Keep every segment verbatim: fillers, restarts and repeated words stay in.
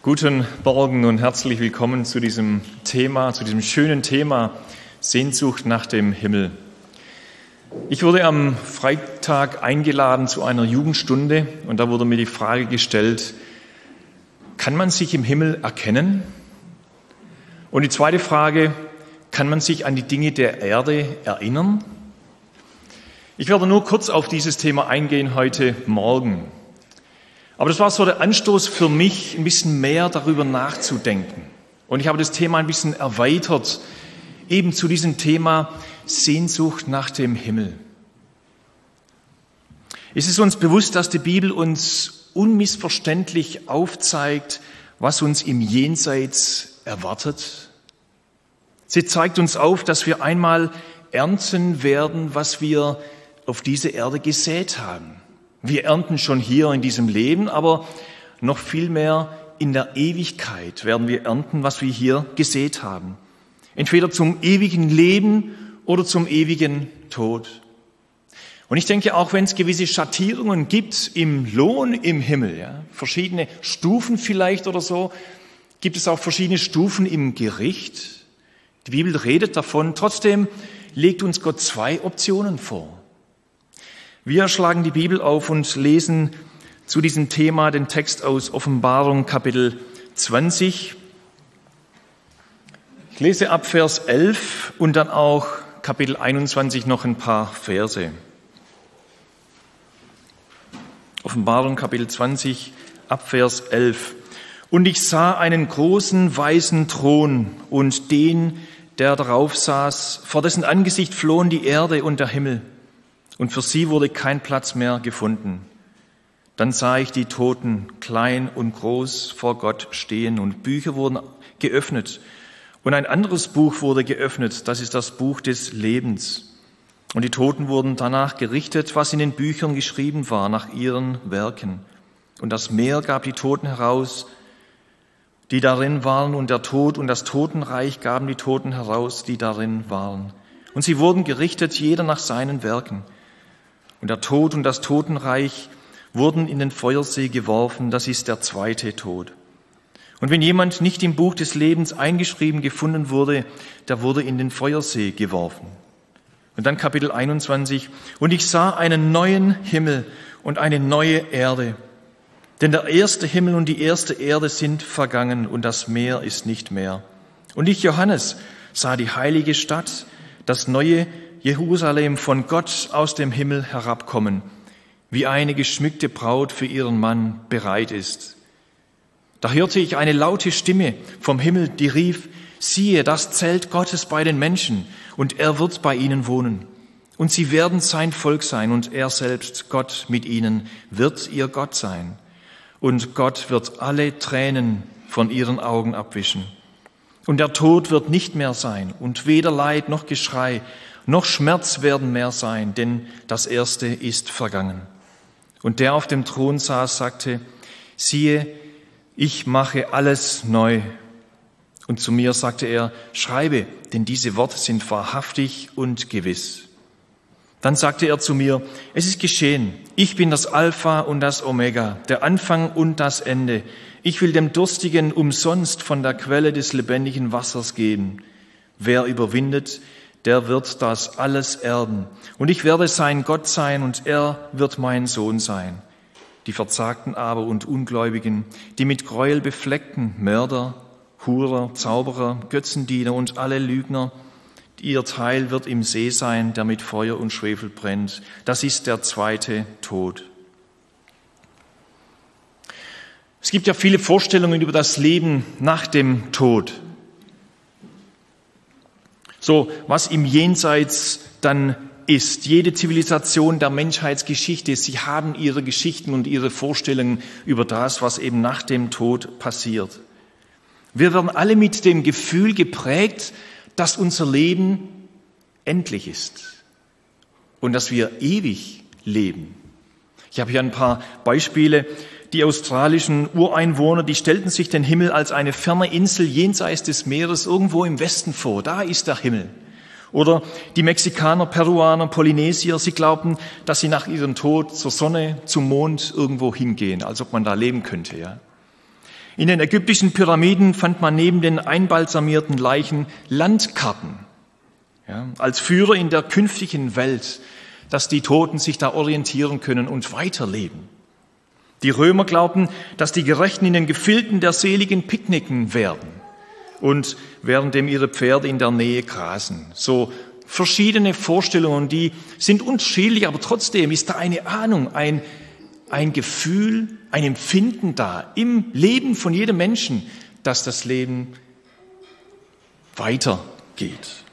Guten Morgen und herzlich willkommen zu diesem Thema, zu diesem schönen Thema Sehnsucht nach dem Himmel. Ich wurde am Freitag eingeladen zu einer Jugendstunde und da wurde mir die Frage gestellt, kann man sich im Himmel erkennen? Und die zweite Frage, kann man sich an die Dinge der Erde erinnern? Ich werde nur kurz auf dieses Thema eingehen heute Morgen. Aber das war so der Anstoß für mich, ein bisschen mehr darüber nachzudenken. Und ich habe das Thema ein bisschen erweitert, eben zu diesem Thema Sehnsucht nach dem Himmel. Es ist uns bewusst, dass die Bibel uns unmissverständlich aufzeigt, was uns im Jenseits erwartet. Sie zeigt uns auf, dass wir einmal ernten werden, was wir auf dieser Erde gesät haben. Wir ernten schon hier in diesem Leben, aber noch viel mehr in der Ewigkeit werden wir ernten, was wir hier gesät haben. Entweder zum ewigen Leben oder zum ewigen Tod. Und ich denke, auch wenn es gewisse Schattierungen gibt im Lohn im Himmel, ja, verschiedene Stufen vielleicht oder so, gibt es auch verschiedene Stufen im Gericht. Die Bibel redet davon. Trotzdem legt uns Gott zwei Optionen vor. Wir schlagen die Bibel auf und lesen zu diesem Thema den Text aus Offenbarung Kapitel zwanzig. Ich lese ab Vers elf und dann auch Kapitel einundzwanzig noch ein paar Verse. Offenbarung Kapitel zwanzig ab Vers elf. Und ich sah einen großen weißen Thron und den, der darauf saß, vor dessen Angesicht flohen die Erde und der Himmel. Und für sie wurde kein Platz mehr gefunden. Dann sah ich die Toten, klein und groß, vor Gott stehen und Bücher wurden geöffnet. Und ein anderes Buch wurde geöffnet, das ist das Buch des Lebens. Und die Toten wurden danach gerichtet, was in den Büchern geschrieben war, nach ihren Werken. Und das Meer gab die Toten heraus, die darin waren, und der Tod und das Totenreich gaben die Toten heraus, die darin waren. Und sie wurden gerichtet, jeder nach seinen Werken. Und der Tod und das Totenreich wurden in den Feuersee geworfen, das ist der zweite Tod. Und wenn jemand nicht im Buch des Lebens eingeschrieben gefunden wurde, der wurde in den Feuersee geworfen. Und dann Kapitel einundzwanzig. Und ich sah einen neuen Himmel und eine neue Erde. Denn der erste Himmel und die erste Erde sind vergangen und das Meer ist nicht mehr. Und ich, Johannes, sah die heilige Stadt, das neue Jerusalem von Gott aus dem Himmel herabkommen, wie eine geschmückte Braut für ihren Mann bereit ist. Da hörte ich eine laute Stimme vom Himmel, die rief, siehe, das Zelt Gottes bei den Menschen, und er wird bei ihnen wohnen. Und sie werden sein Volk sein, und er selbst, Gott mit ihnen, wird ihr Gott sein. Und Gott wird alle Tränen von ihren Augen abwischen. Und der Tod wird nicht mehr sein, und weder Leid noch Geschrei, noch Schmerz werden mehr sein, denn das Erste ist vergangen. Und der auf dem Thron saß, sagte, siehe, ich mache alles neu. Und zu mir sagte er, schreibe, denn diese Worte sind wahrhaftig und gewiss. Dann sagte er zu mir, es ist geschehen, ich bin das Alpha und das Omega, der Anfang und das Ende. Ich will dem Durstigen umsonst von der Quelle des lebendigen Wassers geben. Wer überwindet, der wird das alles erben. Und ich werde sein Gott sein und er wird mein Sohn sein. Die Verzagten aber und Ungläubigen, die mit Gräuel befleckten, Mörder, Hurer, Zauberer, Götzendiener und alle Lügner, ihr Teil wird im See sein, der mit Feuer und Schwefel brennt. Das ist der zweite Tod. Es gibt ja viele Vorstellungen über das Leben nach dem Tod. So, was im Jenseits dann ist. Jede Zivilisation der Menschheitsgeschichte, sie haben ihre Geschichten und ihre Vorstellungen über das, was eben nach dem Tod passiert. Wir werden alle mit dem Gefühl geprägt, dass unser Leben endlich ist und dass wir ewig leben. Ich habe hier ein paar Beispiele. Die australischen Ureinwohner, die stellten sich den Himmel als eine ferne Insel jenseits des Meeres irgendwo im Westen vor. Da ist der Himmel. Oder die Mexikaner, Peruaner, Polynesier, sie glaubten, dass sie nach ihrem Tod zur Sonne, zum Mond irgendwo hingehen, als ob man da leben könnte. Ja. In den ägyptischen Pyramiden fand man neben den einbalsamierten Leichen Landkarten, ja, als Führer in der künftigen Welt, dass die Toten sich da orientieren können und weiterleben. Die Römer glaubten, dass die Gerechten in den Gefilden der Seligen picknicken werden und währenddem ihre Pferde in der Nähe grasen. So verschiedene Vorstellungen, die sind unterschiedlich, aber trotzdem ist da eine Ahnung, ein, ein Gefühl, ein Empfinden da im Leben von jedem Menschen, dass das Leben weitergeht.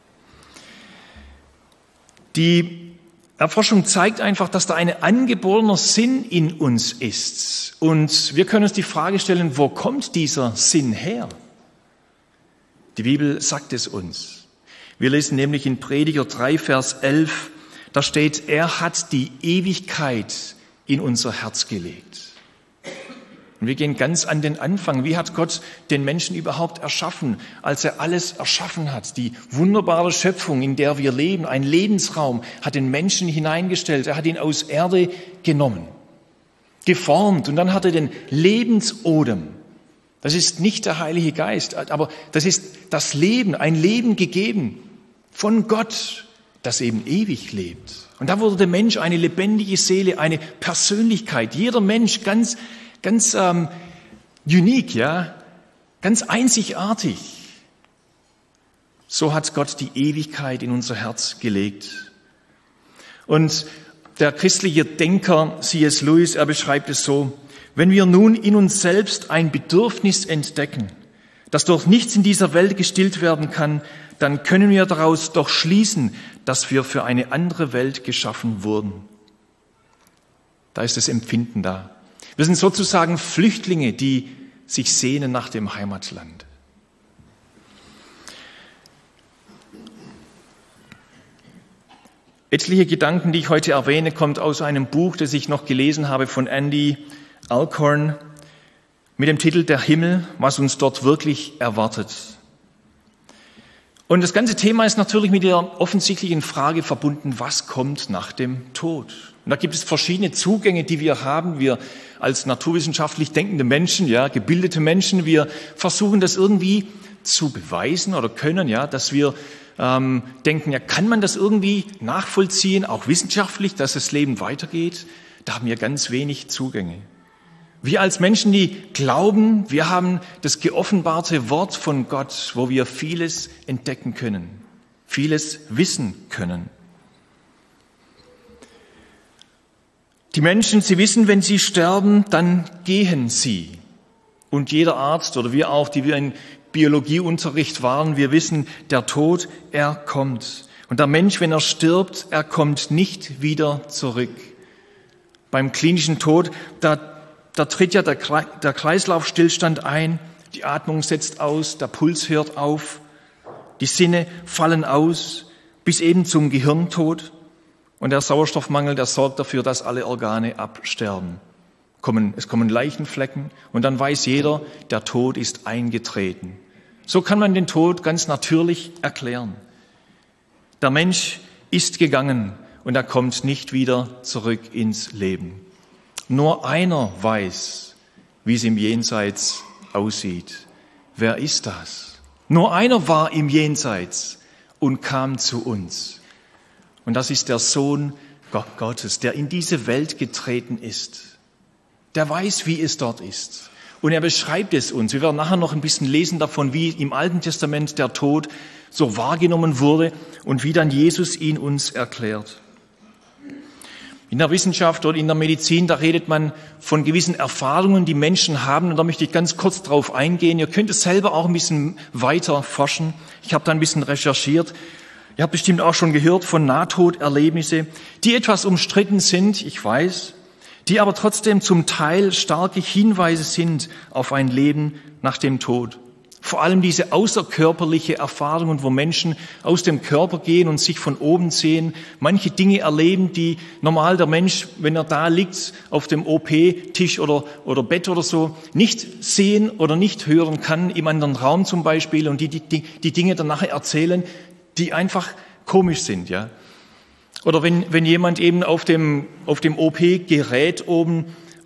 Die Erforschung zeigt einfach, dass da ein angeborener Sinn in uns ist. Und wir können uns die Frage stellen, wo kommt dieser Sinn her? Die Bibel sagt es uns. Wir lesen nämlich in Prediger drei, Vers elf, da steht, er hat die Ewigkeit in unser Herz gelegt. Und wir gehen ganz an den Anfang. Wie hat Gott den Menschen überhaupt erschaffen, als er alles erschaffen hat? Die wunderbare Schöpfung, in der wir leben, ein Lebensraum, hat den Menschen hineingestellt. Er hat ihn aus Erde genommen, geformt und dann hat er den Lebensodem. Das ist nicht der Heilige Geist, aber das ist das Leben, ein Leben gegeben von Gott, das eben ewig lebt. Und da wurde der Mensch eine lebendige Seele, eine Persönlichkeit. Jeder Mensch ganz Ganz ähm, unique, ja, ganz einzigartig. So hat Gott die Ewigkeit in unser Herz gelegt. Und der christliche Denker C S Lewis, er beschreibt es so, wenn wir nun in uns selbst ein Bedürfnis entdecken, das durch nichts in dieser Welt gestillt werden kann, dann können wir daraus doch schließen, dass wir für eine andere Welt geschaffen wurden. Da ist das Empfinden da. Wir sind sozusagen Flüchtlinge, die sich sehnen nach dem Heimatland. Etliche Gedanken, die ich heute erwähne, kommt aus einem Buch, das ich noch gelesen habe von Andy Alcorn mit dem Titel Der Himmel, was uns dort wirklich erwartet. Und das ganze Thema ist natürlich mit der offensichtlichen Frage verbunden, was kommt nach dem Tod? Und da gibt es verschiedene Zugänge, die wir haben. Wir als naturwissenschaftlich denkende Menschen, ja, gebildete Menschen, wir versuchen das irgendwie zu beweisen oder können, ja, dass wir ähm, denken, ja, kann man das irgendwie nachvollziehen, auch wissenschaftlich, dass das Leben weitergeht? Da haben wir ganz wenig Zugänge. Wir als Menschen, die glauben, wir haben das geoffenbarte Wort von Gott, wo wir vieles entdecken können, vieles wissen können. Die Menschen, sie wissen, wenn sie sterben, dann gehen sie. Und jeder Arzt oder wir auch, die wir in Biologieunterricht waren, wir wissen, der Tod, er kommt. Und der Mensch, wenn er stirbt, er kommt nicht wieder zurück. Beim klinischen Tod, da, da tritt ja der, der Kreislaufstillstand ein, die Atmung setzt aus, der Puls hört auf, die Sinne fallen aus, bis eben zum Gehirntod. Und der Sauerstoffmangel, der sorgt dafür, dass alle Organe absterben. Es kommen Leichenflecken und dann weiß jeder, der Tod ist eingetreten. So kann man den Tod ganz natürlich erklären. Der Mensch ist gegangen und er kommt nicht wieder zurück ins Leben. Nur einer weiß, wie es im Jenseits aussieht. Wer ist das? Nur einer war im Jenseits und kam zu uns. Und das ist der Sohn Gottes, der in diese Welt getreten ist. Der weiß, wie es dort ist. Und er beschreibt es uns. Wir werden nachher noch ein bisschen lesen davon, wie im Alten Testament der Tod so wahrgenommen wurde und wie dann Jesus ihn uns erklärt. In der Wissenschaft oder in der Medizin, da redet man von gewissen Erfahrungen, die Menschen haben. Und da möchte ich ganz kurz drauf eingehen. Ihr könnt es selber auch ein bisschen weiter forschen. Ich habe da ein bisschen recherchiert. Ihr habt bestimmt auch schon gehört von Nahtoderlebnissen, die etwas umstritten sind, ich weiß, die aber trotzdem zum Teil starke Hinweise sind auf ein Leben nach dem Tod. Vor allem diese außerkörperliche Erfahrungen, wo Menschen aus dem Körper gehen und sich von oben sehen, manche Dinge erleben, die normal der Mensch, wenn er da liegt, auf dem O P-Tisch oder, oder Bett oder so, nicht sehen oder nicht hören kann, im anderen Raum zum Beispiel, und die, die, die Dinge dann nachher erzählen, die einfach komisch sind, ja. Oder wenn, wenn jemand eben auf dem, auf dem O P-Gerät oben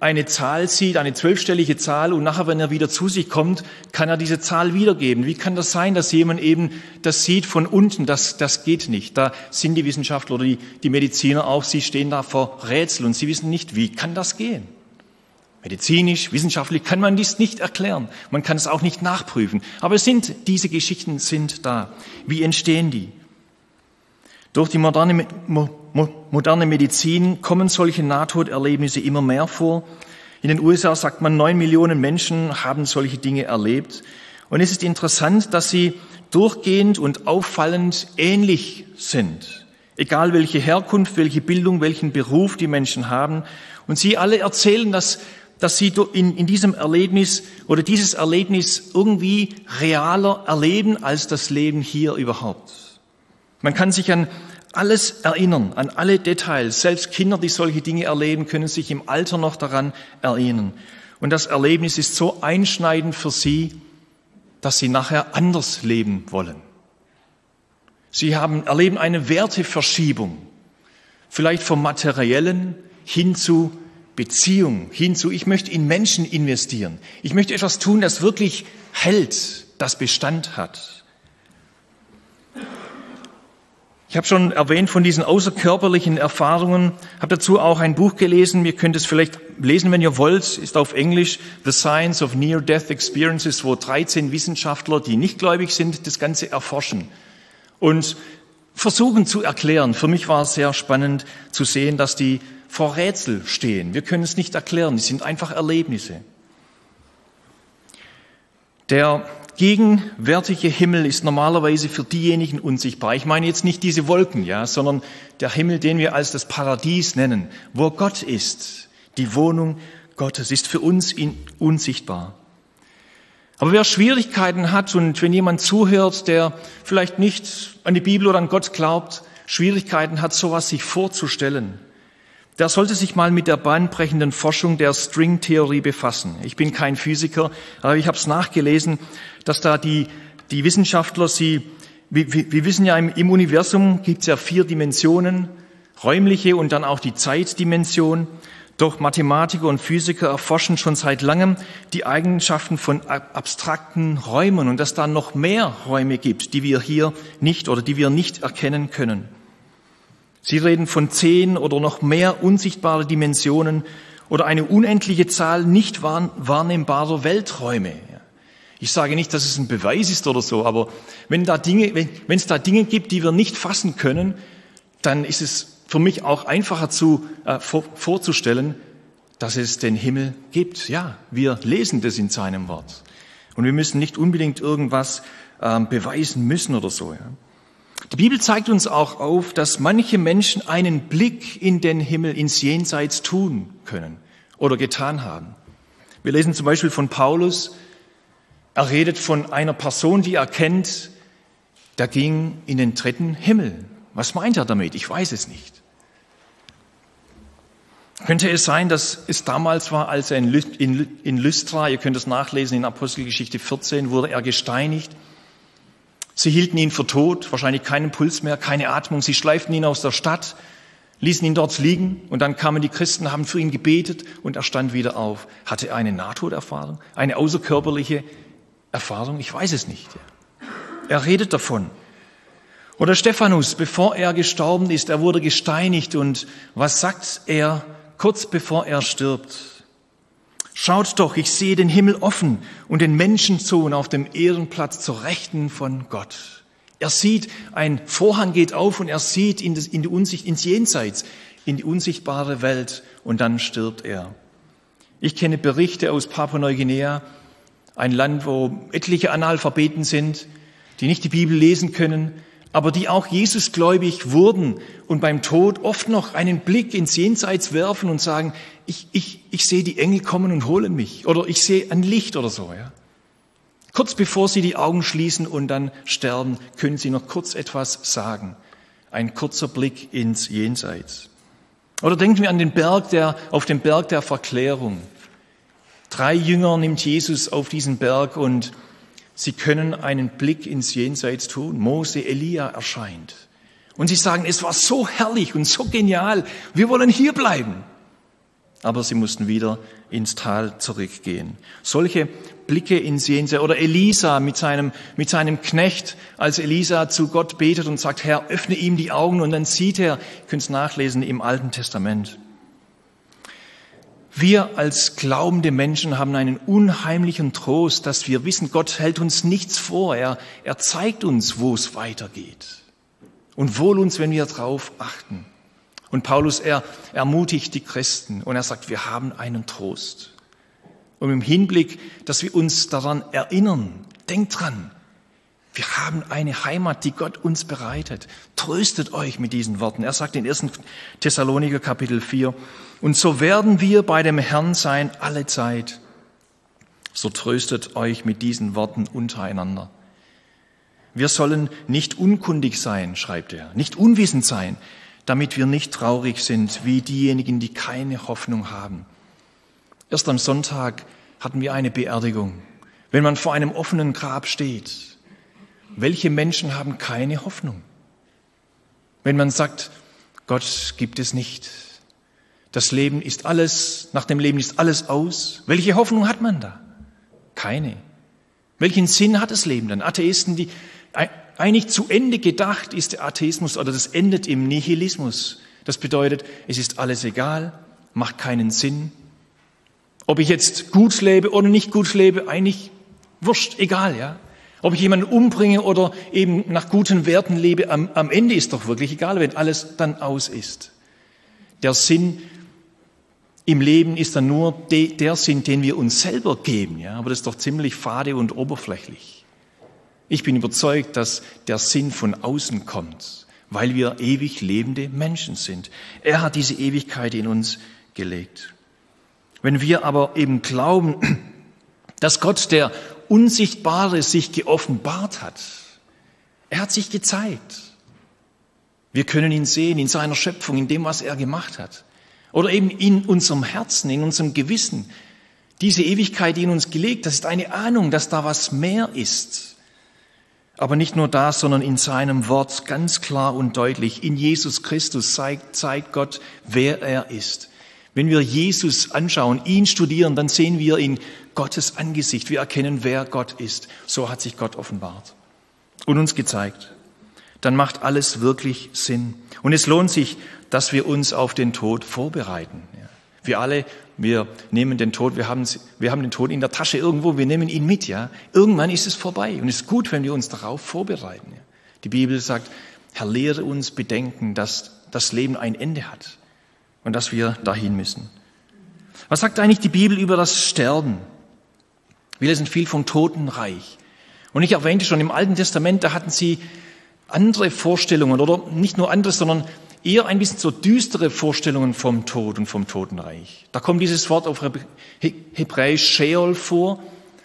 eine Zahl sieht, eine zwölfstellige Zahl, und nachher, wenn er wieder zu sich kommt, kann er diese Zahl wiedergeben. Wie kann das sein, dass jemand eben das sieht von unten? Das, das geht nicht. Da sind die Wissenschaftler oder die, die Mediziner auch, sie stehen da vor Rätsel und sie wissen nicht, wie kann das gehen? Medizinisch, wissenschaftlich kann man dies nicht erklären. Man kann es auch nicht nachprüfen. Aber es sind, diese Geschichten sind da. Wie entstehen die? Durch die moderne, mo, mo, moderne Medizin kommen solche Nahtoderlebnisse immer mehr vor. In den U S A sagt man, neun Millionen Menschen haben solche Dinge erlebt. Und es ist interessant, dass sie durchgehend und auffallend ähnlich sind. Egal welche Herkunft, welche Bildung, welchen Beruf die Menschen haben. Und sie alle erzählen, dass, dass sie in, in diesem Erlebnis oder dieses Erlebnis irgendwie realer erleben als das Leben hier überhaupt. Man kann sich an alles erinnern, an alle Details. Selbst Kinder, die solche Dinge erleben, können sich im Alter noch daran erinnern. Und das Erlebnis ist so einschneidend für sie, dass sie nachher anders leben wollen. Sie haben, erleben eine Werteverschiebung, vielleicht vom Materiellen hin zu Beziehung, hin zu, ich möchte in Menschen investieren. Ich möchte etwas tun, das wirklich hält, das Bestand hat. Ich habe schon erwähnt von diesen außerkörperlichen Erfahrungen, habe dazu auch ein Buch gelesen, ihr könnt es vielleicht lesen, wenn ihr wollt, ist auf Englisch, The Science of Near-Death Experiences, wo dreizehn Wissenschaftler, die nicht gläubig sind, das Ganze erforschen und versuchen zu erklären. Für mich war es sehr spannend zu sehen, dass die vor Rätsel stehen. Wir können es nicht erklären, es sind einfach Erlebnisse. Der gegenwärtige Himmel ist normalerweise für diejenigen unsichtbar. Ich meine jetzt nicht diese Wolken, ja, sondern der Himmel, den wir als das Paradies nennen, wo Gott ist. Die Wohnung Gottes ist für uns unsichtbar. Aber wer Schwierigkeiten hat und wenn jemand zuhört, der vielleicht nicht an die Bibel oder an Gott glaubt, Schwierigkeiten hat, sowas sich vorzustellen, der sollte sich mal mit der bahnbrechenden Forschung der Stringtheorie befassen. Ich bin kein Physiker, aber ich habe es nachgelesen, dass da die, die Wissenschaftler, sie, wir, wir wissen ja, im, im Universum gibt es ja vier Dimensionen, räumliche und dann auch die Zeitdimension. Doch Mathematiker und Physiker erforschen schon seit langem die Eigenschaften von abstrakten Räumen und dass da noch mehr Räume gibt, die wir hier nicht oder die wir nicht erkennen können. Sie reden von zehn oder noch mehr unsichtbare Dimensionen oder eine unendliche Zahl nicht wahrnehmbarer Welträume. Ich sage nicht, dass es ein Beweis ist oder so, aber wenn da Dinge, wenn, wenn es da Dinge gibt, die wir nicht fassen können, dann ist es für mich auch einfacher zu, äh, vor, vorzustellen, dass es den Himmel gibt. Ja, wir lesen das in seinem Wort. Und wir müssen nicht unbedingt irgendwas äh, beweisen müssen oder so. Ja. Die Bibel zeigt uns auch auf, dass manche Menschen einen Blick in den Himmel, ins Jenseits tun können oder getan haben. Wir lesen zum Beispiel von Paulus, er redet von einer Person, die er kennt, der ging in den dritten Himmel. Was meint er damit? Ich weiß es nicht. Könnte es sein, dass es damals war, als er in Lystra, ihr könnt es nachlesen, in Apostelgeschichte vierzehn, wurde er gesteinigt. Sie hielten ihn für tot, wahrscheinlich keinen Puls mehr, keine Atmung. Sie schleiften ihn aus der Stadt, ließen ihn dort liegen und dann kamen die Christen, haben für ihn gebetet und er stand wieder auf. Hatte er eine Nahtoderfahrung, eine außerkörperliche Erfahrung? Ich weiß es nicht. Er redet davon. Oder Stephanus, bevor er gestorben ist, er wurde gesteinigt und was sagt er kurz bevor er stirbt? Schaut doch, ich sehe den Himmel offen und den Menschensohn auf dem Ehrenplatz zur Rechten von Gott. Er sieht, ein Vorhang geht auf und er sieht in, das, in die Unsicht, ins Jenseits, in die unsichtbare Welt und dann stirbt er. Ich kenne Berichte aus Papua-Neuguinea, ein Land, wo etliche Analphabeten sind, die nicht die Bibel lesen können, aber die auch Jesusgläubig wurden und beim Tod oft noch einen Blick ins Jenseits werfen und sagen, ich, ich, ich sehe die Engel kommen und holen mich oder ich sehe ein Licht oder so. Ja. Kurz bevor sie die Augen schließen und dann sterben, können sie noch kurz etwas sagen. Ein kurzer Blick ins Jenseits. Oder denken wir an den Berg der, auf den Berg der Verklärung. Drei Jünger nimmt Jesus auf diesen Berg und sie können einen Blick ins Jenseits tun. Mose, Elia erscheint. Und sie sagen, es war so herrlich und so genial, wir wollen hier bleiben. aber sie mussten wieder ins Tal zurückgehen. Solche Blicke ins Jenseits, oder Elisa mit seinem, mit seinem Knecht, als Elisa zu Gott betet und sagt, Herr, öffne ihm die Augen, und dann sieht er, ihr könnt es nachlesen im Alten Testament. Wir als glaubende Menschen haben einen unheimlichen Trost, dass wir wissen, Gott hält uns nichts vor. Er, er zeigt uns, wo es weitergeht. Und wohl uns, wenn wir darauf achten. Und Paulus, er ermutigt die Christen und er sagt, wir haben einen Trost. Und im Hinblick, dass wir uns daran erinnern, denkt dran, wir haben eine Heimat, die Gott uns bereitet. Tröstet euch mit diesen Worten. Er sagt in ersten Thessaloniker Kapitel vier, und so werden wir bei dem Herrn sein alle Zeit. So tröstet euch mit diesen Worten untereinander. Wir sollen nicht unkundig sein, schreibt er, nicht unwissend sein, damit wir nicht traurig sind wie diejenigen, die keine Hoffnung haben. Erst am Sonntag hatten wir eine Beerdigung. Wenn man vor einem offenen Grab steht, welche Menschen haben keine Hoffnung? Wenn man sagt, Gott gibt es nicht, das Leben ist alles, nach dem Leben ist alles aus, welche Hoffnung hat man da? Keine. Welchen Sinn hat das Leben dann? Atheisten, die eigentlich zu Ende gedacht ist der Atheismus, oder das endet im Nihilismus. Das bedeutet, es ist alles egal, macht keinen Sinn. Ob ich jetzt gut lebe oder nicht gut lebe, eigentlich wurscht, egal, ja. Ob ich jemanden umbringe oder eben nach guten Werten lebe, am, am Ende ist doch wirklich egal, wenn alles dann aus ist. Der Sinn im Leben ist dann nur de, der Sinn, den wir uns selber geben, ja. Aber das ist doch ziemlich fade und oberflächlich. Ich bin überzeugt, dass der Sinn von außen kommt, weil wir ewig lebende Menschen sind. Er hat diese Ewigkeit in uns gelegt. Wenn wir aber eben glauben, dass Gott, der Unsichtbare, sich geoffenbart hat, er hat sich gezeigt. Wir können ihn sehen in seiner Schöpfung, in dem, was er gemacht hat. Oder eben in unserem Herzen, in unserem Gewissen. Diese Ewigkeit, die in uns gelegt, das ist eine Ahnung, dass da was mehr ist. Aber nicht nur das, sondern in seinem Wort ganz klar und deutlich. In Jesus Christus zeigt, zeigt Gott, wer er ist. Wenn wir Jesus anschauen, ihn studieren, dann sehen wir in Gottes Angesicht. Wir erkennen, wer Gott ist. So hat sich Gott offenbart und uns gezeigt. Dann macht alles wirklich Sinn. Und es lohnt sich, dass wir uns auf den Tod vorbereiten. Wir alle, wir nehmen den Tod, wir haben, wir haben den Tod in der Tasche irgendwo, wir nehmen ihn mit, ja. Irgendwann ist es vorbei und es ist gut, wenn wir uns darauf vorbereiten. Ja? Die Bibel sagt, Herr, lehre uns bedenken, dass das Leben ein Ende hat und dass wir dahin müssen. Was sagt eigentlich die Bibel über das Sterben? Wir lesen viel vom Totenreich. Und ich erwähnte schon, im Alten Testament, da hatten sie andere Vorstellungen, oder nicht nur andere, sondern eher ein bisschen so düstere Vorstellungen vom Tod und vom Totenreich. Da kommt dieses Wort auf Hebräisch Sheol vor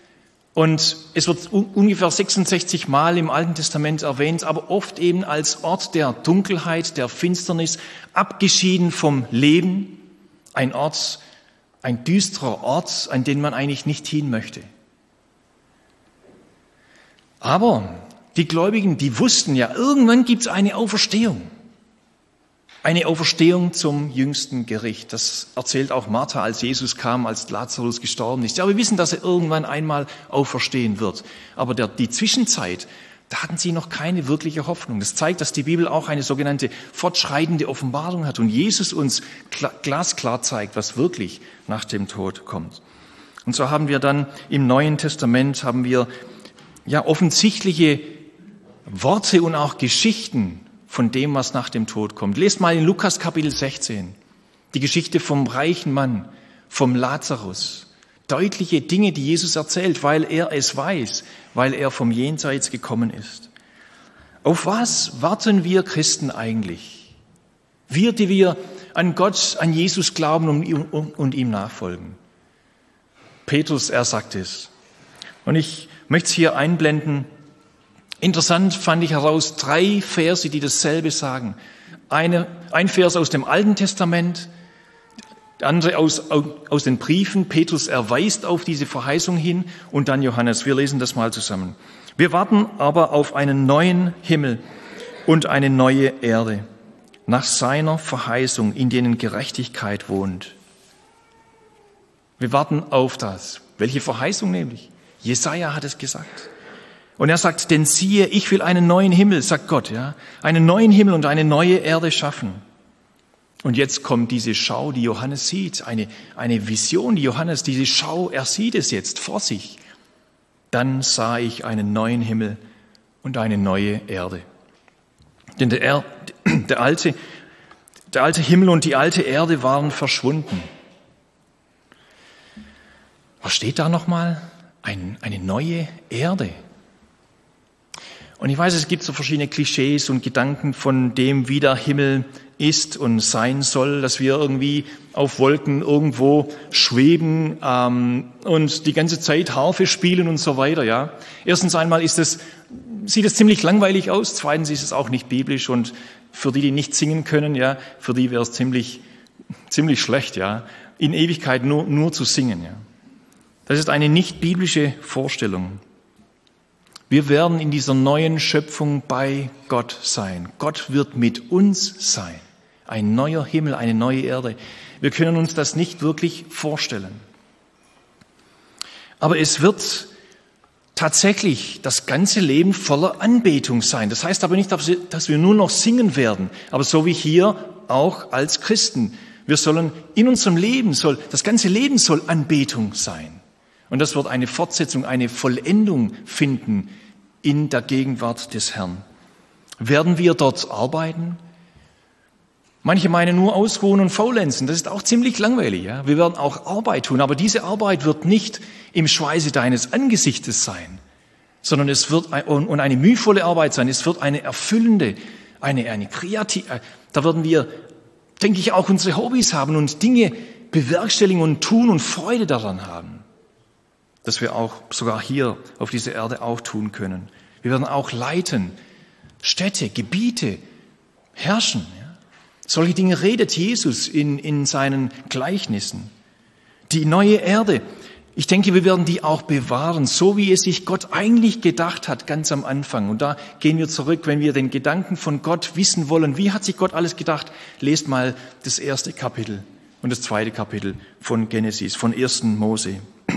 und es wird ungefähr sechsundsechzig Mal im Alten Testament erwähnt, aber oft eben als Ort der Dunkelheit, der Finsternis, abgeschieden vom Leben, ein Ort, ein düsterer Ort, an den man eigentlich nicht hin möchte. Aber die Gläubigen, die wussten ja, irgendwann gibt es eine Auferstehung. Eine Auferstehung zum jüngsten Gericht. Das erzählt auch Martha, als Jesus kam, als Lazarus gestorben ist. Ja, wir wissen, dass er irgendwann einmal auferstehen wird. Aber der, die Zwischenzeit, da hatten sie noch keine wirkliche Hoffnung. Das zeigt, dass die Bibel auch eine sogenannte fortschreitende Offenbarung hat und Jesus uns glasklar zeigt, was wirklich nach dem Tod kommt. Und so haben wir dann im Neuen Testament haben wir ja offensichtliche Worte und auch Geschichten von dem, was nach dem Tod kommt. Lest mal in Lukas Kapitel sechzehn die Geschichte vom reichen Mann, vom Lazarus. Deutliche Dinge, die Jesus erzählt, weil er es weiß, weil er vom Jenseits gekommen ist. Auf was warten wir Christen eigentlich? Wir, die wir an Gott, an Jesus glauben und ihm nachfolgen. Petrus, er sagt es. Und ich möchte es hier einblenden. Interessant fand ich heraus drei Verse, die dasselbe sagen. Eine, ein Vers aus dem Alten Testament, der andere aus, aus den Briefen. Petrus erweist auf diese Verheißung hin und dann Johannes. Wir lesen das mal zusammen. Wir warten aber auf einen neuen Himmel und eine neue Erde, nach seiner Verheißung, in denen Gerechtigkeit wohnt. Wir warten auf das. Welche Verheißung nämlich? Jesaja hat es gesagt. Und er sagt, denn siehe, ich will einen neuen Himmel, sagt Gott, ja, einen neuen Himmel und eine neue Erde schaffen. Und jetzt kommt diese Schau, die Johannes sieht, eine, eine Vision, die Johannes, diese Schau, er sieht es jetzt vor sich. Dann sah ich einen neuen Himmel und eine neue Erde. Denn der, er, der, alte, der alte Himmel und die alte Erde waren verschwunden. Was steht da nochmal? Ein, eine neue Erde. Und ich weiß, es gibt so verschiedene Klischees und Gedanken von dem, wie der Himmel ist und sein soll, dass wir irgendwie auf Wolken irgendwo schweben ähm, und die ganze Zeit Harfe spielen und so weiter. Ja, erstens einmal ist es, sieht es ziemlich langweilig aus. Zweitens ist es auch nicht biblisch und für die, die nicht singen können, ja, für die wäre es ziemlich, ziemlich schlecht, ja, in Ewigkeit nur nur zu singen. Ja, das ist eine nicht biblische Vorstellung. Wir werden in dieser neuen Schöpfung bei Gott sein. Gott wird mit uns sein. Ein neuer Himmel, eine neue Erde. Wir können uns das nicht wirklich vorstellen. Aber es wird tatsächlich das ganze Leben voller Anbetung sein. Das heißt aber nicht, dass wir nur noch singen werden, aber so wie hier auch als Christen. Wir sollen in unserem Leben, soll, das ganze Leben soll Anbetung sein. Und das wird eine Fortsetzung, eine Vollendung finden in der Gegenwart des Herrn. Werden wir dort arbeiten? Manche meinen nur ausruhen und faulenzen. Das ist auch ziemlich langweilig. Ja? Wir werden auch Arbeit tun, aber diese Arbeit wird nicht im Schweiße deines Angesichtes sein, sondern es wird und eine mühevolle Arbeit sein. Es wird eine erfüllende, eine, eine kreative. Da werden wir, denke ich, auch unsere Hobbys haben und Dinge bewerkstelligen und tun und Freude daran haben. Dass wir auch sogar hier auf dieser Erde auch tun können. Wir werden auch leiten, Städte, Gebiete, herrschen. Ja. Solche Dinge redet Jesus in, in seinen Gleichnissen. Die neue Erde, ich denke, wir werden die auch bewahren, so wie es sich Gott eigentlich gedacht hat, ganz am Anfang. Und da gehen wir zurück, wenn wir den Gedanken von Gott wissen wollen. Wie hat sich Gott alles gedacht? Lest mal das erste Kapitel und das zweite Kapitel von Genesis, von ersten Mose.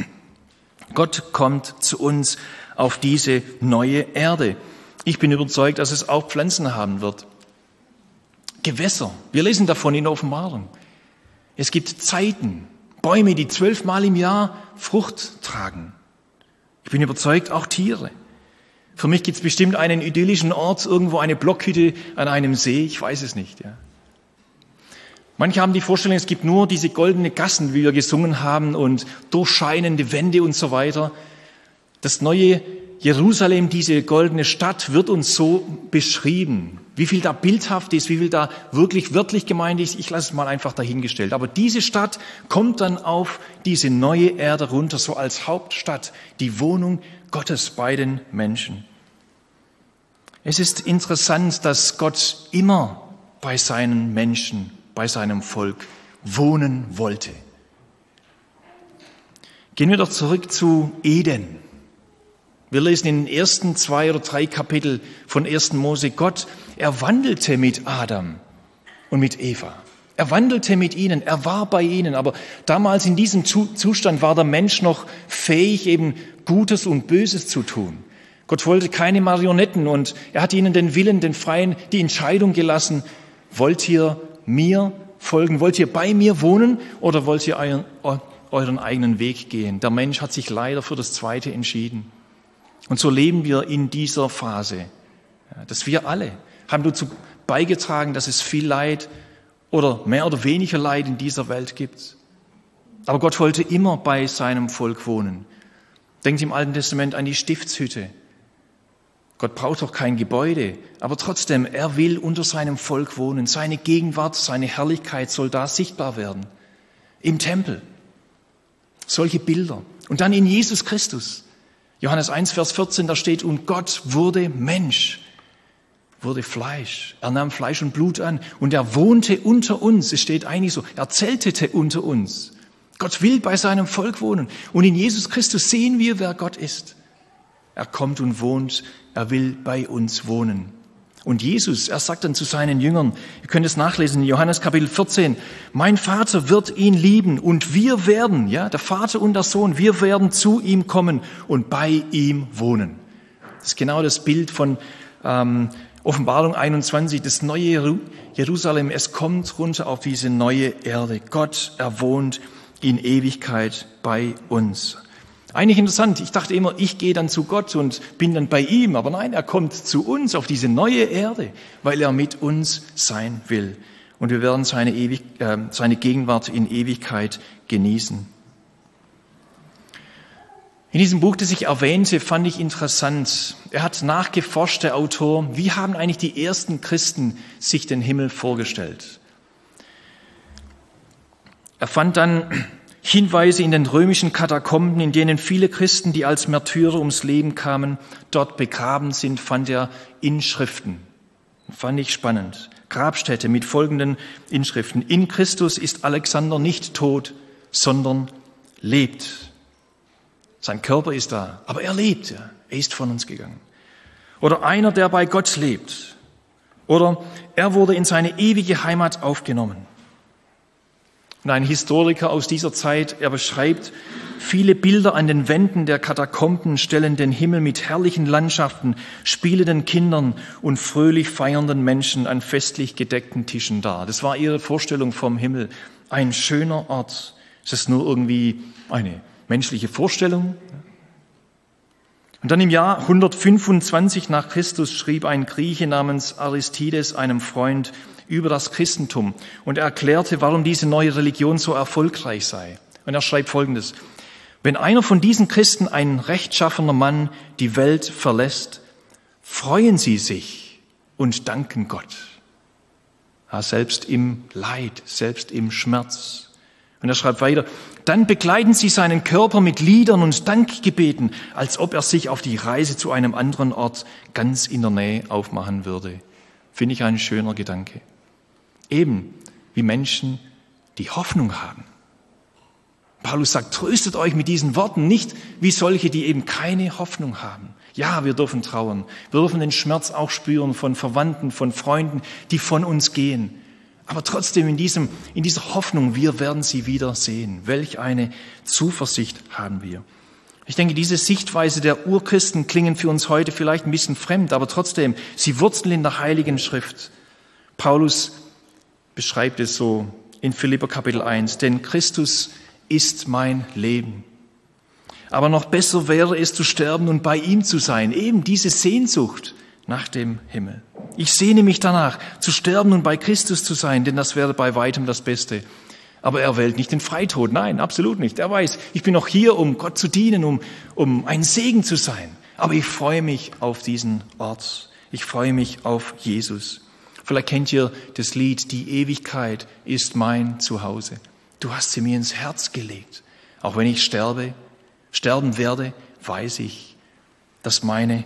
Gott kommt zu uns auf diese neue Erde. Ich bin überzeugt, dass es auch Pflanzen haben wird. Gewässer. Wir lesen davon in der Offenbarung. Es gibt Zeiten, Bäume, die zwölfmal im Jahr Frucht tragen. Ich bin überzeugt, auch Tiere. Für mich gibt es bestimmt einen idyllischen Ort, irgendwo eine Blockhütte an einem See. Ich weiß es nicht, ja. Manche haben die Vorstellung, es gibt nur diese goldene Gassen, wie wir gesungen haben, und durchscheinende Wände und so weiter. Das neue Jerusalem, diese goldene Stadt, wird uns so beschrieben. Wie viel da bildhaft ist, wie viel da wirklich wörtlich gemeint ist, ich lasse es mal einfach dahingestellt. Aber diese Stadt kommt dann auf diese neue Erde runter, so als Hauptstadt, die Wohnung Gottes bei den Menschen. Es ist interessant, dass Gott immer bei seinen Menschen, bei seinem Volk wohnen wollte. Gehen wir doch zurück zu Eden. Wir lesen in den ersten zwei oder drei Kapitel von ersten Mose, Gott, er wandelte mit Adam und mit Eva. Er wandelte mit ihnen, er war bei ihnen, aber damals in diesem Zustand war der Mensch noch fähig, eben Gutes und Böses zu tun. Gott wollte keine Marionetten und er hat ihnen den Willen, den Freien, die Entscheidung gelassen, wollt ihr mir folgen? Wollt ihr bei mir wohnen oder wollt ihr euren, euren eigenen Weg gehen? Der Mensch hat sich leider für das Zweite entschieden. Und so leben wir in dieser Phase, dass wir alle haben dazu beigetragen, dass es viel Leid oder mehr oder weniger Leid in dieser Welt gibt. Aber Gott wollte immer bei seinem Volk wohnen. Denkt im Alten Testament an die Stiftshütte. Gott braucht doch kein Gebäude, aber trotzdem, er will unter seinem Volk wohnen. Seine Gegenwart, seine Herrlichkeit soll da sichtbar werden. Im Tempel. Solche Bilder. Und dann in Jesus Christus. Johannes eins, Vers vierzehn, da steht, und Gott wurde Mensch, wurde Fleisch. Er nahm Fleisch und Blut an und er wohnte unter uns. Es steht eigentlich so, er zeltete unter uns. Gott will bei seinem Volk wohnen. Und in Jesus Christus sehen wir, wer Gott ist. Er kommt und wohnt, er will bei uns wohnen. Und Jesus, er sagt dann zu seinen Jüngern, ihr könnt es nachlesen in Johannes Kapitel vierzehn, mein Vater wird ihn lieben und wir werden, ja, der Vater und der Sohn, wir werden zu ihm kommen und bei ihm wohnen. Das ist genau das Bild von ähm, Offenbarung einundzwanzig, das neue Jerusalem. Es kommt runter auf diese neue Erde. Gott, er wohnt in Ewigkeit bei uns. Eigentlich interessant, ich dachte immer, ich gehe dann zu Gott und bin dann bei ihm, aber nein, er kommt zu uns auf diese neue Erde, weil er mit uns sein will. Und wir werden seine, Ewig, äh, seine Gegenwart in Ewigkeit genießen. In diesem Buch, das ich erwähnte, fand ich interessant. Er hat nachgeforscht, der Autor, wie haben eigentlich die ersten Christen sich den Himmel vorgestellt? Er fand dann Hinweise in den römischen Katakomben, in denen viele Christen, die als Märtyrer ums Leben kamen, dort begraben sind, fand er Inschriften. Fand ich spannend. Grabstätte mit folgenden Inschriften. In Christus ist Alexander nicht tot, sondern lebt. Sein Körper ist da, aber er lebt. Ja. Er ist von uns gegangen. Oder einer, der bei Gott lebt. Oder er wurde in seine ewige Heimat aufgenommen. Und ein Historiker aus dieser Zeit, er beschreibt, viele Bilder an den Wänden der Katakomben stellen den Himmel mit herrlichen Landschaften, spielenden Kindern und fröhlich feiernden Menschen an festlich gedeckten Tischen dar. Das war ihre Vorstellung vom Himmel. Ein schöner Ort. Ist das nur irgendwie eine menschliche Vorstellung? Und dann im Jahr hundertfünfundzwanzig nach Christus schrieb ein Grieche namens Aristides einem Freund über das Christentum und er erklärte, warum diese neue Religion so erfolgreich sei. Und er schreibt Folgendes: Wenn einer von diesen Christen, ein rechtschaffener Mann, die Welt verlässt, freuen sie sich und danken Gott. Ja, selbst im Leid, selbst im Schmerz. Und er schreibt weiter: Dann begleiten sie seinen Körper mit Liedern und Dankgebeten, als ob er sich auf die Reise zu einem anderen Ort ganz in der Nähe aufmachen würde. Finde ich ein schöner Gedanke. Eben wie Menschen, die Hoffnung haben. Paulus sagt, tröstet euch mit diesen Worten, nicht wie solche, die eben keine Hoffnung haben. Ja, wir dürfen trauern. Wir dürfen den Schmerz auch spüren von Verwandten, von Freunden, die von uns gehen. Aber trotzdem in diesem, in dieser Hoffnung, wir werden sie wieder sehen. Welch eine Zuversicht haben wir. Ich denke, diese Sichtweise der Urchristen klingen für uns heute vielleicht ein bisschen fremd, aber trotzdem, sie wurzeln in der Heiligen Schrift. Paulus beschreibt es so in Philipper Kapitel eins, denn Christus ist mein Leben. Aber noch besser wäre es zu sterben und bei ihm zu sein, eben diese Sehnsucht nach dem Himmel. Ich sehne mich danach, zu sterben und bei Christus zu sein, denn das wäre bei weitem das Beste. Aber er wählt nicht den Freitod, nein, absolut nicht. Er weiß, ich bin noch hier, um Gott zu dienen, um, um ein Segen zu sein. Aber ich freue mich auf diesen Ort. Ich freue mich auf Jesus. Vielleicht kennt ihr das Lied, die Ewigkeit ist mein Zuhause. Du hast sie mir ins Herz gelegt. Auch wenn ich sterbe, sterben werde, weiß ich, dass meine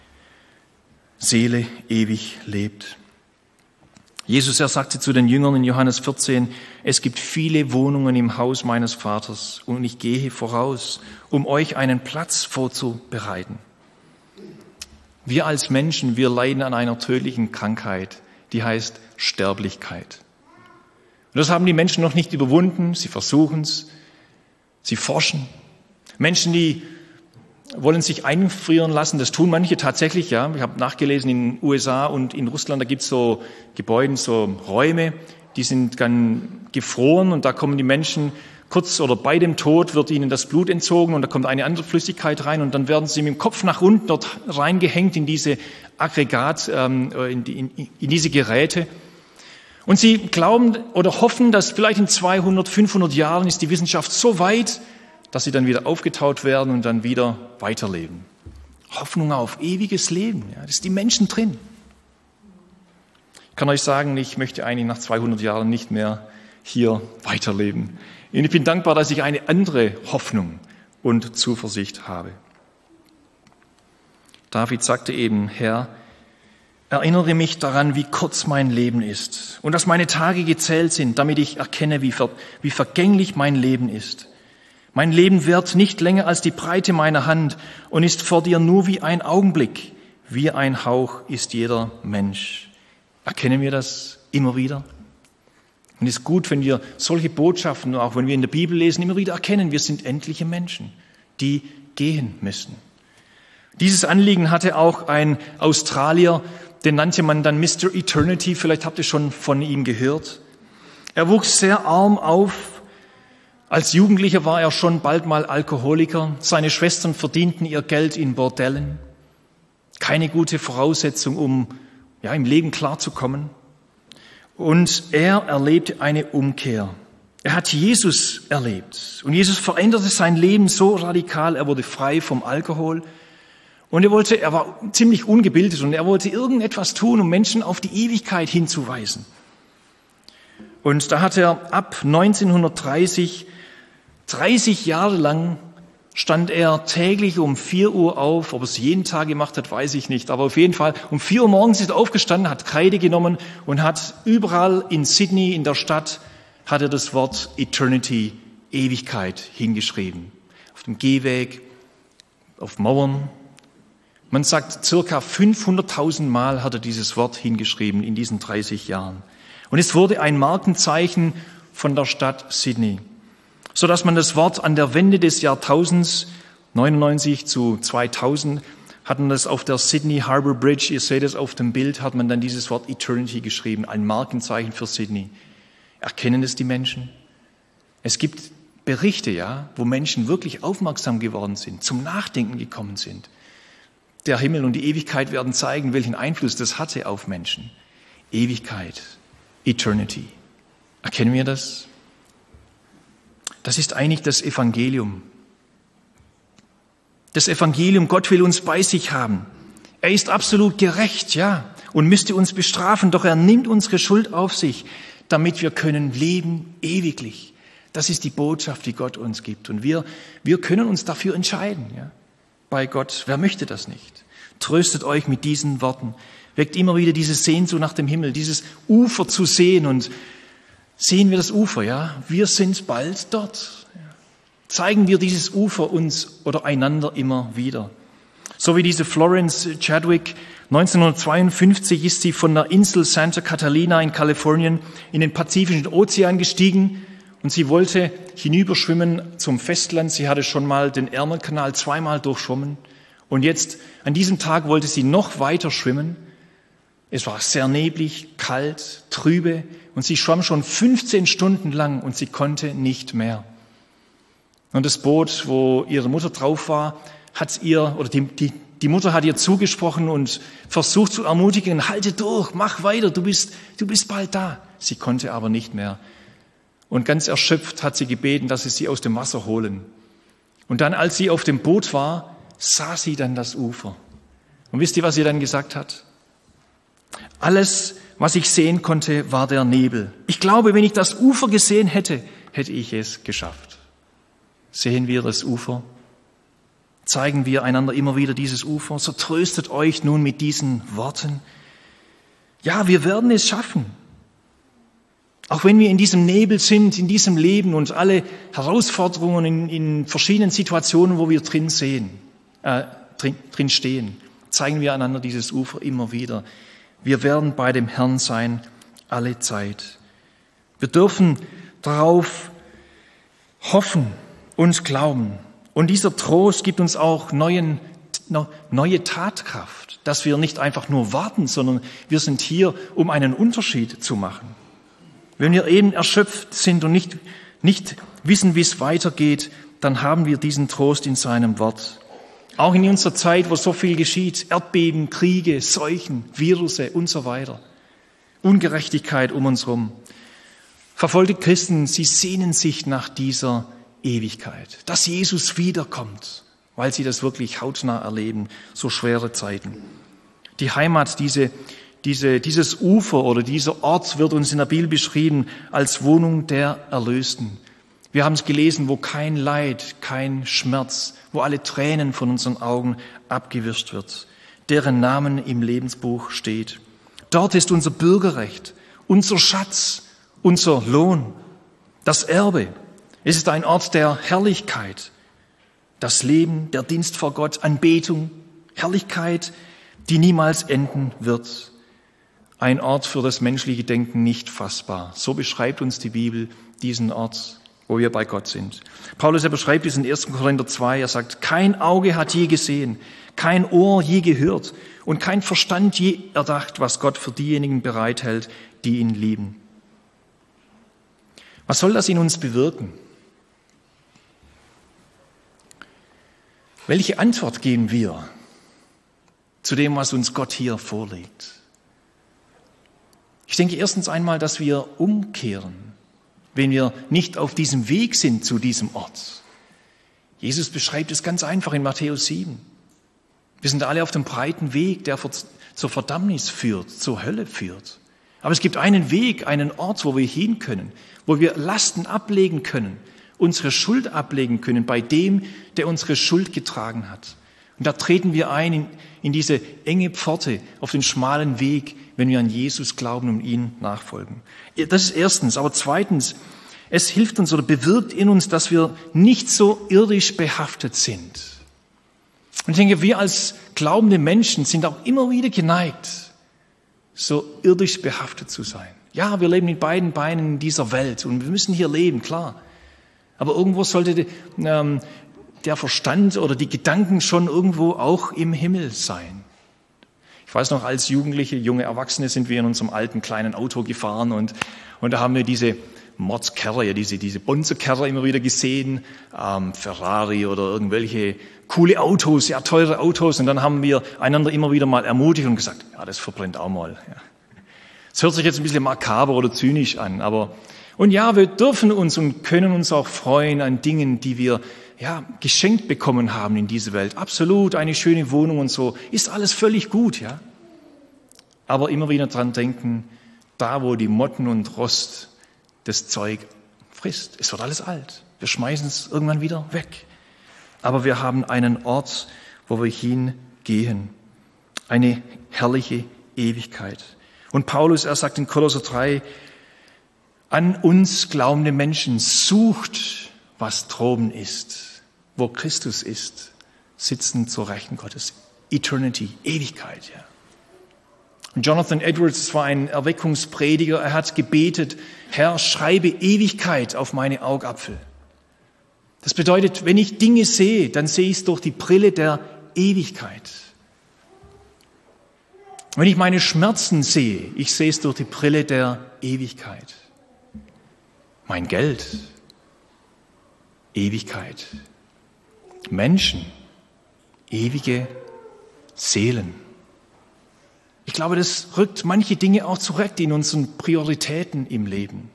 Seele ewig lebt. Jesus, er sagte zu den Jüngern in Johannes vierzehn, es gibt viele Wohnungen im Haus meines Vaters und ich gehe voraus, um euch einen Platz vorzubereiten. Wir als Menschen, wir leiden an einer tödlichen Krankheit, die heißt Sterblichkeit. Und das haben die Menschen noch nicht überwunden. Sie versuchen es, sie forschen. Menschen, die wollen sich einfrieren lassen, das tun manche tatsächlich. Ja, ich habe nachgelesen, in den U S A und in Russland, da gibt es so Gebäude, so Räume, die sind dann gefroren und da kommen die Menschen kurz oder bei dem Tod wird ihnen das Blut entzogen und da kommt eine andere Flüssigkeit rein und dann werden sie mit dem Kopf nach unten dort reingehängt in diese Aggregat, ähm, in, die, in, in diese Geräte. Und sie glauben oder hoffen, dass vielleicht in zweihundert, fünfhundert Jahren ist die Wissenschaft so weit, dass sie dann wieder aufgetaut werden und dann wieder weiterleben. Hoffnung auf ewiges Leben, ja, das ist die Menschen drin. Ich kann euch sagen, ich möchte eigentlich nach zweihundert Jahren nicht mehr hier weiterleben. Und ich bin dankbar, dass ich eine andere Hoffnung und Zuversicht habe. David sagte eben, Herr, erinnere mich daran, wie kurz mein Leben ist und dass meine Tage gezählt sind, damit ich erkenne, wie, ver- wie vergänglich mein Leben ist. Mein Leben währt nicht länger als die Breite meiner Hand und ist vor dir nur wie ein Augenblick. wie ein Hauch ist jeder Mensch. Erkennen wir das immer wieder? Und es ist gut, wenn wir solche Botschaften, auch wenn wir in der Bibel lesen, immer wieder erkennen, wir sind endliche Menschen, die gehen müssen. Dieses Anliegen hatte auch ein Australier, den nannte man dann Mister Eternity, vielleicht habt ihr schon von ihm gehört. Er wuchs sehr arm auf. Als Jugendlicher war er schon bald mal Alkoholiker. Seine Schwestern verdienten ihr Geld in Bordellen. Keine gute Voraussetzung, um ja, im Leben klarzukommen. Und er erlebte eine Umkehr. Er hat Jesus erlebt. Und Jesus veränderte sein Leben so radikal. Er wurde frei vom Alkohol. Und er wollte, er war ziemlich ungebildet und er wollte irgendetwas tun, um Menschen auf die Ewigkeit hinzuweisen. Und da hat er ab neunzehnhundertdreißig, dreißig Jahre lang stand er täglich um vier Uhr auf. Ob er es jeden Tag gemacht hat, weiß ich nicht. Aber auf jeden Fall um vier Uhr morgens ist er aufgestanden, hat Kreide genommen und hat überall in Sydney, in der Stadt, hat er das Wort Eternity, Ewigkeit, hingeschrieben. Auf dem Gehweg, auf Mauern. Man sagt, circa fünfhunderttausend Mal hat er dieses Wort hingeschrieben in diesen dreißig Jahren. Und es wurde ein Markenzeichen von der Stadt Sydney, sodass man das Wort an der Wende des Jahrtausends, neunundneunzig zu zweitausend, hat man das auf der Sydney Harbour Bridge, ihr seht es auf dem Bild, hat man dann dieses Wort Eternity geschrieben, ein Markenzeichen für Sydney. Erkennen es die Menschen? Es gibt Berichte, ja, wo Menschen wirklich aufmerksam geworden sind, zum Nachdenken gekommen sind. Der Himmel und die Ewigkeit werden zeigen, welchen Einfluss das hatte auf Menschen. Ewigkeit, Eternity. Erkennen wir das? Das ist eigentlich das Evangelium. Das Evangelium, Gott will uns bei sich haben. Er ist absolut gerecht, ja, und müsste uns bestrafen, doch er nimmt unsere Schuld auf sich, damit wir können leben ewiglich. Das ist die Botschaft, die Gott uns gibt. Und wir, wir können uns dafür entscheiden, ja. Bei Gott. Wer möchte das nicht? Tröstet euch mit diesen Worten. Weckt immer wieder diese Sehnsucht nach dem Himmel, dieses Ufer zu sehen. Und sehen wir das Ufer, ja? Wir sind bald dort. Zeigen wir dieses Ufer uns oder einander immer wieder. So wie diese Florence Chadwick. neunzehnhundertzweiundfünfzig ist sie von der Insel Santa Catalina in Kalifornien in den Pazifischen Ozean gestiegen. Und sie wollte hinüberschwimmen zum Festland. Sie hatte schon mal den Ärmelkanal zweimal durchschwommen. Und jetzt, an diesem Tag, wollte sie noch weiter schwimmen. Es war sehr neblig, kalt, trübe. Und sie schwamm schon fünfzehn Stunden lang und sie konnte nicht mehr. Und das Boot, wo ihre Mutter drauf war, hat ihr, oder die, die, die Mutter hat ihr zugesprochen und versucht zu ermutigen, halte durch, mach weiter, du bist, du bist bald da. Sie konnte aber nicht mehr. Und ganz erschöpft hat sie gebeten, dass sie sie aus dem Wasser holen. Und dann, als sie auf dem Boot war, sah sie dann das Ufer. Und wisst ihr, was sie dann gesagt hat? Alles, was ich sehen konnte, war der Nebel. Ich glaube, wenn ich das Ufer gesehen hätte, hätte ich es geschafft. Sehen wir das Ufer? Zeigen wir einander immer wieder dieses Ufer? So tröstet euch nun mit diesen Worten. Ja, wir werden es schaffen. Auch wenn wir in diesem Nebel sind, in diesem Leben und alle Herausforderungen in, in verschiedenen Situationen, wo wir drin sehen, äh, drin, drin stehen, zeigen wir einander dieses Ufer immer wieder. Wir werden bei dem Herrn sein, alle Zeit. Wir dürfen darauf hoffen und glauben. Und dieser Trost gibt uns auch neuen, neue Tatkraft, dass wir nicht einfach nur warten, sondern wir sind hier, um einen Unterschied zu machen. Wenn wir eben erschöpft sind und nicht, nicht wissen, wie es weitergeht, dann haben wir diesen Trost in seinem Wort. Auch in unserer Zeit, wo so viel geschieht, Erdbeben, Kriege, Seuchen, Virusse und so weiter, Ungerechtigkeit um uns herum. Verfolgte Christen, sie sehnen sich nach dieser Ewigkeit, dass Jesus wiederkommt, weil sie das wirklich hautnah erleben, so schwere Zeiten. Die Heimat, diese Diese, dieses Ufer oder dieser Ort wird uns in der Bibel beschrieben als Wohnung der Erlösten. Wir haben es gelesen, wo kein Leid, kein Schmerz, wo alle Tränen von unseren Augen abgewischt wird, deren Namen im Lebensbuch steht. Dort ist unser Bürgerrecht, unser Schatz, unser Lohn, das Erbe. Es ist ein Ort der Herrlichkeit, das Leben, der Dienst vor Gott, Anbetung, Herrlichkeit, die niemals enden wird. Ein Ort für das menschliche Denken nicht fassbar. So beschreibt uns die Bibel diesen Ort, wo wir bei Gott sind. Paulus, er beschreibt es in ersten Korinther zwei. Er sagt, kein Auge hat je gesehen, kein Ohr je gehört und kein Verstand je erdacht, was Gott für diejenigen bereithält, die ihn lieben. Was soll das in uns bewirken? Welche Antwort geben wir zu dem, was uns Gott hier vorlegt? Ich denke erstens einmal, dass wir umkehren, wenn wir nicht auf diesem Weg sind zu diesem Ort. Jesus beschreibt es ganz einfach in Matthäus sieben. Wir sind alle auf dem breiten Weg, der zur Verdammnis führt, zur Hölle führt. Aber es gibt einen Weg, einen Ort, wo wir hin können, wo wir Lasten ablegen können, unsere Schuld ablegen können bei dem, der unsere Schuld getragen hat. Und da treten wir ein in, in diese enge Pforte, auf den schmalen Weg, wenn wir an Jesus glauben und ihn nachfolgen. Das ist erstens. Aber zweitens, es hilft uns oder bewirkt in uns, dass wir nicht so irdisch behaftet sind. Und ich denke, wir als glaubende Menschen sind auch immer wieder geneigt, so irdisch behaftet zu sein. Ja, wir leben mit beiden Beinen in dieser Welt und wir müssen hier leben, klar. Aber irgendwo sollte ähm, der Verstand oder die Gedanken schon irgendwo auch im Himmel sein. Ich weiß noch, als Jugendliche, junge Erwachsene sind wir in unserem alten kleinen Auto gefahren und, und da haben wir diese Mordskerrer, ja, diese, diese Bonzerkerrer immer wieder gesehen, ähm, Ferrari oder irgendwelche coole Autos, ja, teure Autos. Und dann haben wir einander immer wieder mal ermutigt und gesagt, ja, das verbrennt auch mal. Ja. Das hört sich jetzt ein bisschen makaber oder zynisch an, aber und ja, wir dürfen uns und können uns auch freuen an Dingen, die wir ja geschenkt bekommen haben in dieser Welt. Absolut, eine schöne Wohnung und so, ist alles völlig gut, ja. Aber immer wieder dran denken, da wo die Motten und Rost das Zeug frisst, es wird alles alt. Wir schmeißen es irgendwann wieder weg. Aber wir haben einen Ort, wo wir hingehen. Eine herrliche Ewigkeit. Und Paulus, er sagt in Kolosser drei, an uns glaubende Menschen, sucht, was droben ist, wo Christus ist, sitzen zur Rechten Gottes. Eternity, Ewigkeit, ja. Und Jonathan Edwards war ein Erweckungsprediger. Er hat gebetet, Herr, schreibe Ewigkeit auf meine Augapfel. Das bedeutet, wenn ich Dinge sehe, dann sehe ich es durch die Brille der Ewigkeit. Wenn ich meine Schmerzen sehe, ich sehe es durch die Brille der Ewigkeit. Mein Geld, Ewigkeit. Menschen, ewige Seelen. Ich glaube, das rückt manche Dinge auch zurecht in unseren Prioritäten im Leben.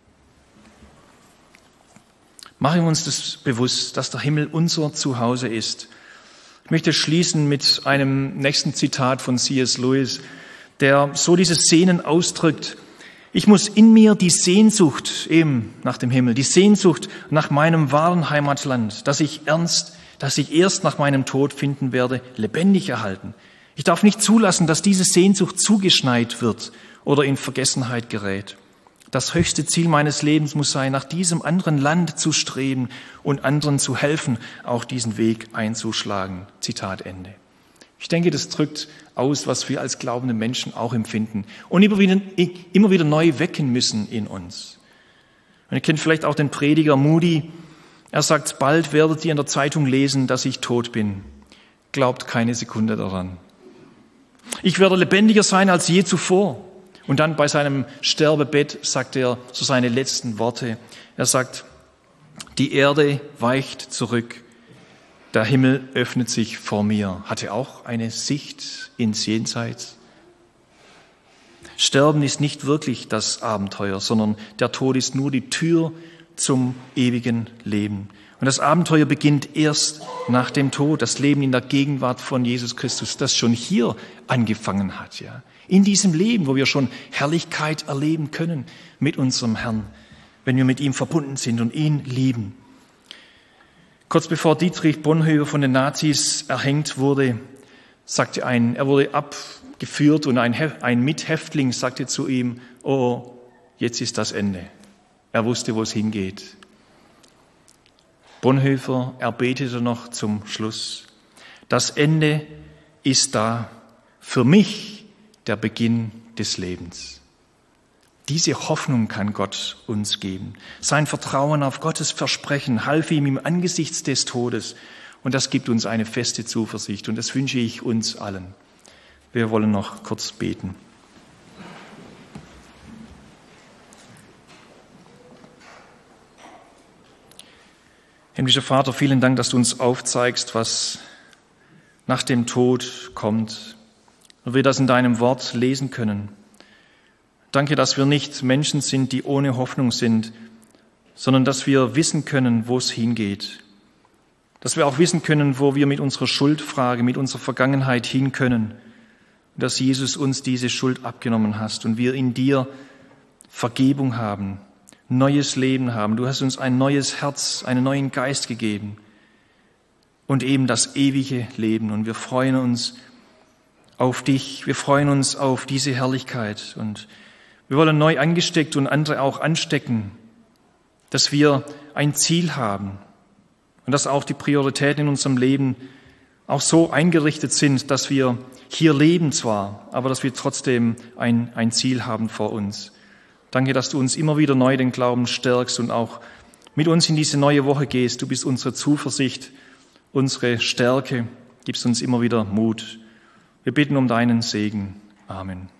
Machen wir uns das bewusst, dass der Himmel unser Zuhause ist. Ich möchte schließen mit einem nächsten Zitat von C S Lewis, der so dieses Sehnen ausdrückt. Ich muss in mir die Sehnsucht eben nach dem Himmel, die Sehnsucht nach meinem wahren Heimatland, das ich ernst, das ich erst nach meinem Tod finden werde, lebendig erhalten. Ich darf nicht zulassen, dass diese Sehnsucht zugeschneit wird oder in Vergessenheit gerät. Das höchste Ziel meines Lebens muss sein, nach diesem anderen Land zu streben und anderen zu helfen, auch diesen Weg einzuschlagen. Zitat Ende. Ich denke, das drückt aus, was wir als glaubende Menschen auch empfinden und immer wieder, immer wieder neu wecken müssen in uns. Und ihr kennt vielleicht auch den Prediger Moody. Er sagt, bald werdet ihr in der Zeitung lesen, dass ich tot bin. Glaubt keine Sekunde daran. Ich werde lebendiger sein als je zuvor. Und dann bei seinem Sterbebett sagt er so seine letzten Worte. Er sagt, die Erde weicht zurück. Der Himmel öffnet sich vor mir. Hatte auch eine Sicht ins Jenseits. Sterben ist nicht wirklich das Abenteuer, sondern der Tod ist nur die Tür zum ewigen Leben. Und das Abenteuer beginnt erst nach dem Tod, das Leben in der Gegenwart von Jesus Christus, das schon hier angefangen hat, ja. In diesem Leben, wo wir schon Herrlichkeit erleben können mit unserem Herrn, wenn wir mit ihm verbunden sind und ihn lieben. Kurz bevor Dietrich Bonhoeffer von den Nazis erhängt wurde, sagte ein, er wurde abgeführt und ein, ein Mithäftling sagte zu ihm, oh, jetzt ist das Ende. Er wusste, wo es hingeht. Bonhoeffer, er betete noch zum Schluss. Das Ende ist da. für mich der Beginn des Lebens. Diese Hoffnung kann Gott uns geben. Sein Vertrauen auf Gottes Versprechen half ihm im Angesichts des Todes. Und das gibt uns eine feste Zuversicht. Und das wünsche ich uns allen. Wir wollen noch kurz beten. Himmlischer Vater, vielen Dank, dass du uns aufzeigst, was nach dem Tod kommt. Und wir das in deinem Wort lesen können. Danke, dass wir nicht Menschen sind, die ohne Hoffnung sind, sondern dass wir wissen können, wo es hingeht. Dass wir auch wissen können, wo wir mit unserer Schuldfrage, mit unserer Vergangenheit hin können. Und dass Jesus uns diese Schuld abgenommen hast und wir in dir Vergebung haben, neues Leben haben. Du hast uns ein neues Herz, einen neuen Geist gegeben und eben das ewige Leben. Und wir freuen uns auf dich, wir freuen uns auf diese Herrlichkeit und wir wollen neu angesteckt und andere auch anstecken, dass wir ein Ziel haben und dass auch die Prioritäten in unserem Leben auch so eingerichtet sind, dass wir hier leben zwar, aber dass wir trotzdem ein, ein Ziel haben vor uns. Danke, dass du uns immer wieder neu den Glauben stärkst und auch mit uns in diese neue Woche gehst. Du bist unsere Zuversicht, unsere Stärke, gibst uns immer wieder Mut. Wir bitten um deinen Segen. Amen.